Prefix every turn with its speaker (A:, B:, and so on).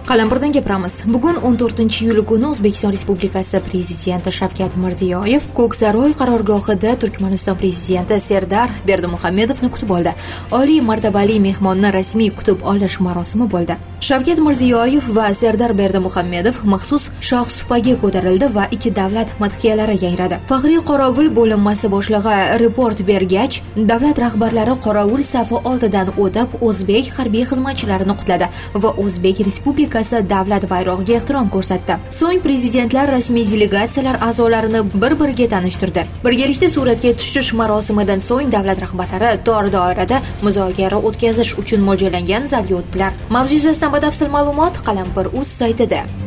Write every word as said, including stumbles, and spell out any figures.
A: Qalampirdan gapiramiz. Bugun o'n to'rtinchi iyul kuni O'zbekiston Respublikasi Prezidenti Shavkat Mirziyoyev Ko'ksaroy qarorgohida Turkmaniston Prezidenti Serdar Berdimuhamedovni kutib oldi. Oliy martabali mehmonni rasmiy kutib olish marosimi bo'ldi. Shavkat Mirziyoyev va Serdar Berdimuhamedov maxsus shoh supaga ko'tarildi va ikki davlat madhiyalari yangradi. Faxriy qorovul bo'linmasi boshlig'i report bergach, davlat rahbarlari qorovul safi oldidan o'tib, o'zbek harbiy xizmatchilarini qutladi va O'zbek Respublikasi davlat bayrog'iga ehtirom ko'rsatdi. So'ng prezidentlar rasmiy delegatsiyalar a'zolarini bir-biriga tanishtirdi. Birgalikda suratga tushish marosimidan so'ng davlat rahbarlari tor doirada muzokara o'tkazish uchun mo'ljallangan zalga o'tdilar. Mavzu yuzasidan batafsil ma'lumot Qalampir.uz saytida.